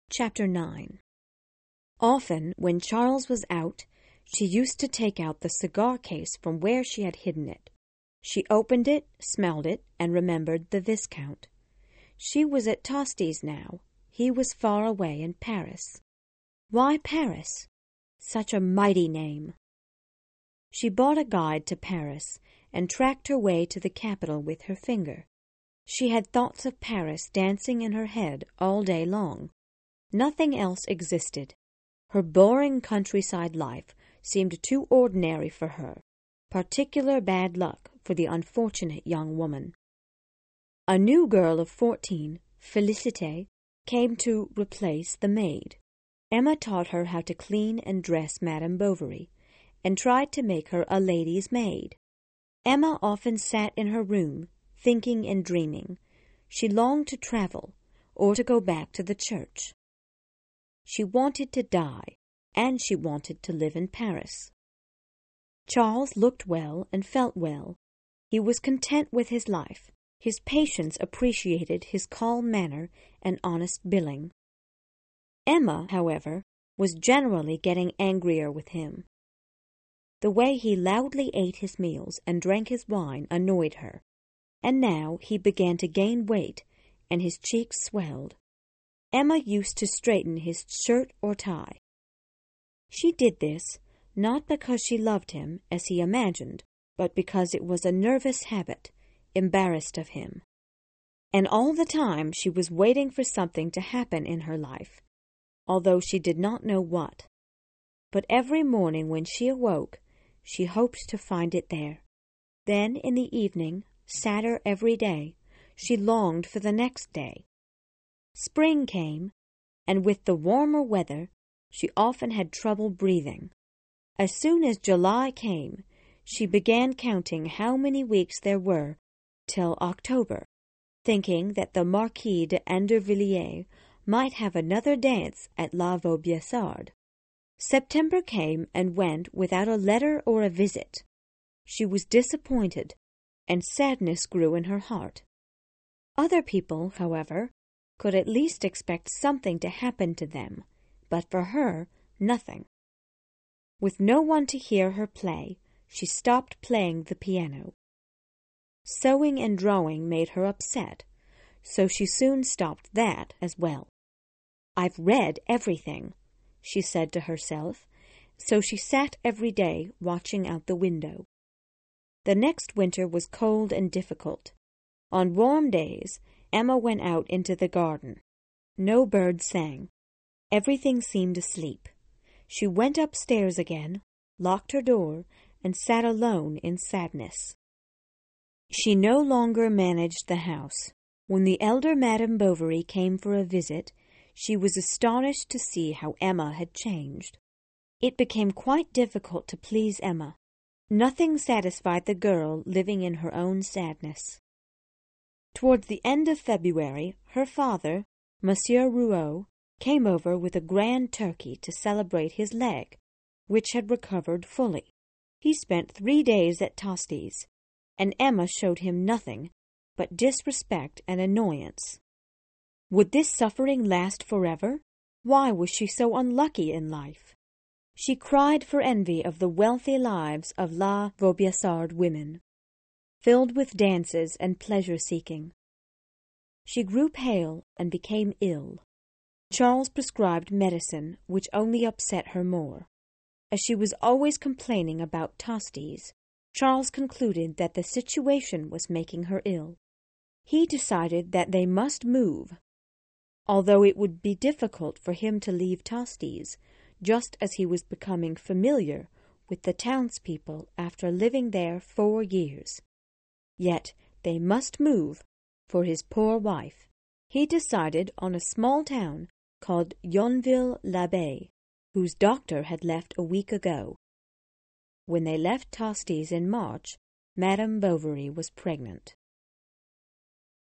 Chapter 9. Often, when Charles was out, she used to take out the cigar case from where she had hidden it. She opened it, smelled it, and remembered the Viscount. She was at Tosti's now. He was far away in Paris. Why Paris? Such a mighty name. She bought a guide to Paris and tracked her way to the capital with her finger. She had thoughts of Paris dancing in her head all day long. Nothing else existed. Her boring countryside life seemed too ordinary for her. Particular bad luck for the unfortunate young woman. A new girl of 14, Félicité, came to replace the maid. Emma taught her how to clean and dress Madame Bovary, and tried to make her a lady's maid. Emma often sat in her room, thinking and dreaming. She longed to travel, or to go back to the church. She wanted to die, and she wanted to live in Paris. Charles looked well and felt well. He was content with his life. His patients appreciated his calm manner and honest billing. Emma, however, was generally getting angrier with him. The way he loudly ate his meals and drank his wine annoyed her, and now he began to gain weight, and his cheeks swelled. Emma used to straighten his shirt or tie. She did this, not because she loved him, as he imagined, but because it was a nervous habit, embarrassed of him. And all the time she was waiting for something to happen in her life, although she did not know what. But every morning when she awoke, she hoped to find it there. Then in the evening, sadder every day, she longed for the next day. Spring came, and with the warmer weather, she often had trouble breathing. As soon as July came, she began counting how many weeks there were till October, thinking that the Marquis d'Andervilliers might have another dance at La Vaubyessard. September came and went without a letter or a visit. She was disappointed, and sadness grew in her heart. Other people, however, could at least expect something to happen to them, but for her, nothing. With no one to hear her play, she stopped playing the piano. Sewing and drawing made her upset, so she soon stopped that as well. "I've read everything," she said to herself, so she sat every day watching out the window. The next winter was cold and difficult. On warm days, Emma went out into the garden. No birds sang. Everything seemed asleep. She went upstairs again, locked her door, and sat alone in sadness. She no longer managed the house. When the elder Madame Bovary came for a visit, she was astonished to see how Emma had changed. It became quite difficult to please Emma. Nothing satisfied the girl living in her own sadness. Towards the end of February, her father, Monsieur Rouault, came over with a grand turkey to celebrate his leg, which had recovered fully. He spent 3 days at Tosti's, and Emma showed him nothing but disrespect and annoyance. Would this suffering last forever? Why was she so unlucky in life? She cried for envy of the wealthy lives of La Vaubyessard women, filled with dances and pleasure-seeking. She grew pale and became ill. Charles prescribed medicine, which only upset her more. As she was always complaining about Tosti's, Charles concluded that the situation was making her ill. He decided that they must move, although it would be difficult for him to leave Tosti's, just as he was becoming familiar with the townspeople after living there 4 years. Yet they must move for his poor wife. He decided on a small town called Yonville-l'Abbaye, whose doctor had left a week ago. When they left Tosti's in March, Madame Bovary was pregnant.